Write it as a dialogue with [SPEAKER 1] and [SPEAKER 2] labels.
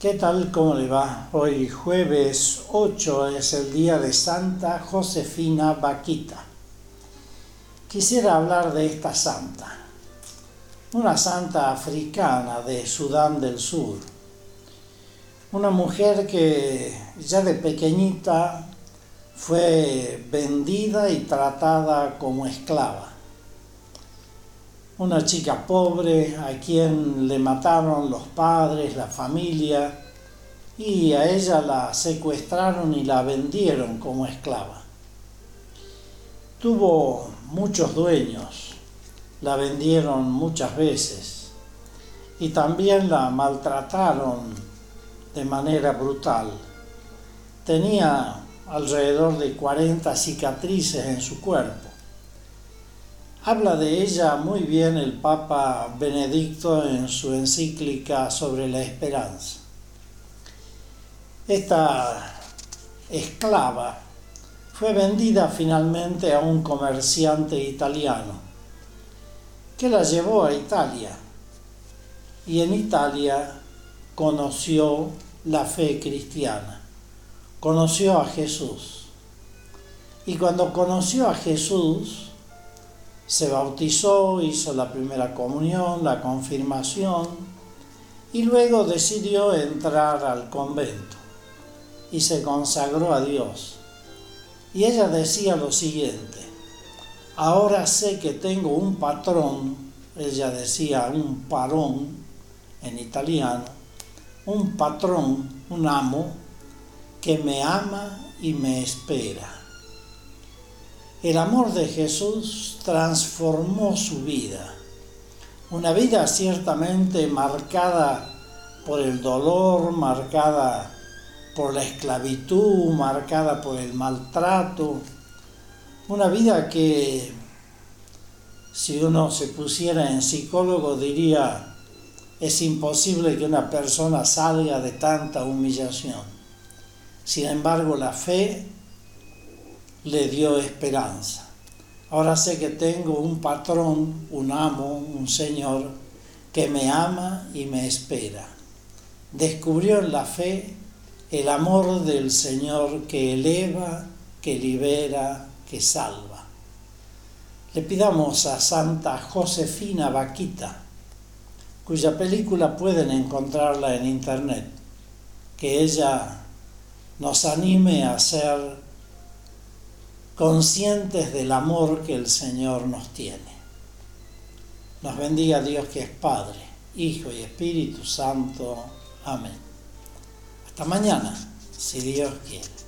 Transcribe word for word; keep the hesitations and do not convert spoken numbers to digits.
[SPEAKER 1] ¿Qué tal? ¿Cómo le va? Hoy jueves ocho es el día de Santa Josefina Bakhita. Quisiera hablar de esta santa, una santa africana de Sudán del Sur, una mujer que ya de pequeñita fue vendida y tratada como esclava. Una chica pobre a quien le mataron los padres, la familia, y a ella la secuestraron y la vendieron como esclava. Tuvo muchos dueños, la vendieron muchas veces y también la maltrataron de manera brutal. Tenía alrededor de cuarenta cicatrices en su cuerpo. Habla de ella muy bien el Papa Benedicto en su encíclica sobre la esperanza. Esta esclava fue vendida finalmente a un comerciante italiano que la llevó a Italia y en Italia conoció la fe cristiana, conoció a Jesús. Y cuando conoció a Jesús, se bautizó, hizo la primera comunión, la confirmación y luego decidió entrar al convento y se consagró a Dios. Y ella decía lo siguiente: ahora sé que tengo un patrón, ella decía un parón en italiano, un patrón, un amo, que me ama y me espera. El amor de Jesús transformó su vida, una vida ciertamente marcada por el dolor, marcada por la esclavitud, marcada por el maltrato, una vida que, si uno se pusiera en psicólogo, diría: es imposible que una persona salga de tanta humillación. Sin embargo, la fe le dio esperanza. Ahora sé que tengo un patrón, un amo, un Señor que me ama y me espera. Descubrió en la fe el amor del Señor que eleva, que libera, que salva. Le pidamos a Santa Josefina Bakhita, cuya película pueden encontrarla en internet, que ella nos anime a ser conscientes del amor que el Señor nos tiene. Nos bendiga Dios, que es Padre, Hijo y Espíritu Santo. Amén. Hasta mañana, si Dios quiere.